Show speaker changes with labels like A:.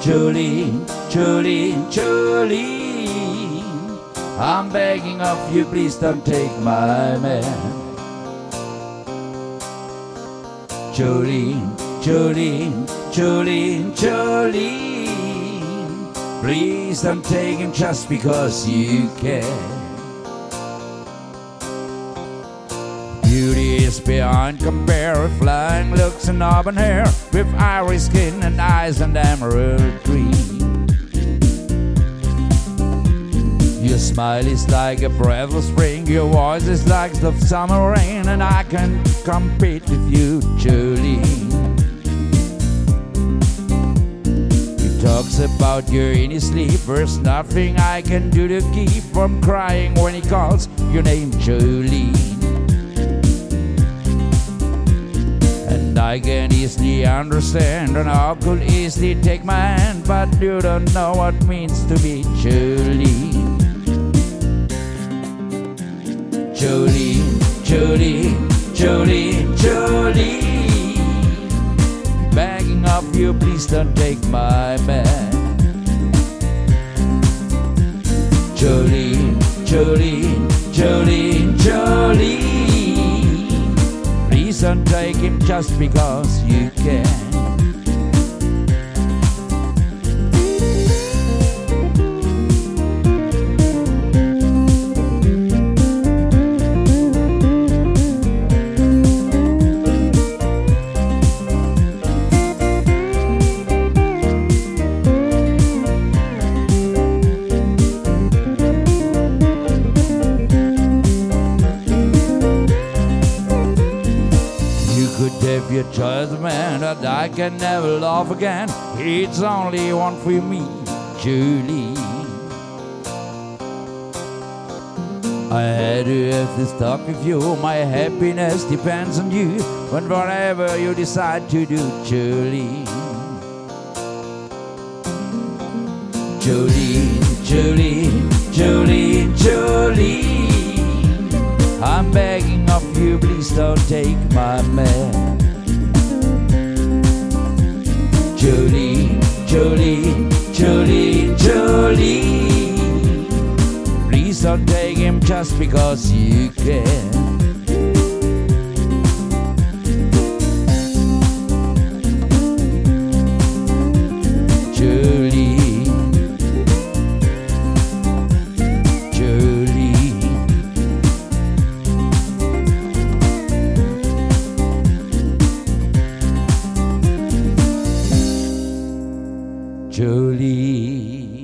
A: Jolene, Jolene, Jolene, I'm begging of you, please don't take my man. Jolene, Jolene, Jolene, Jolene, please don't take him just because you can. Beauty is beyond compare, flying looks and auburn hair, with ivory skin and eyes and emerald green. Your smile is like a breath of spring, your voice is like the summer rain, and I can compete with you, Jolene. He talks about you in his sleep, there's nothing I can do to keep from crying when he calls your name, Jolene. And I can easily understand, and I could easily take my hand, but you don't know what it means to be Jolene. Jolene, Jolene, Jolene, Jolene, begging of you, please don't take my man. Jolene, Jolene, Jolene, Jolene, please don't take him just because you can. If you choose a man that I can never love again, it's only one for me, Jolene. I had to have this talk with you, my happiness depends on you, but whatever you decide to do, Jolene. Jolene, Jolene, Jolene, Jolene, I'm begging of you, please don't take my man. Jolene, Jolene, Jolene, Jolene, please don't take him just because you can. Jolene, Jolene, Jolene.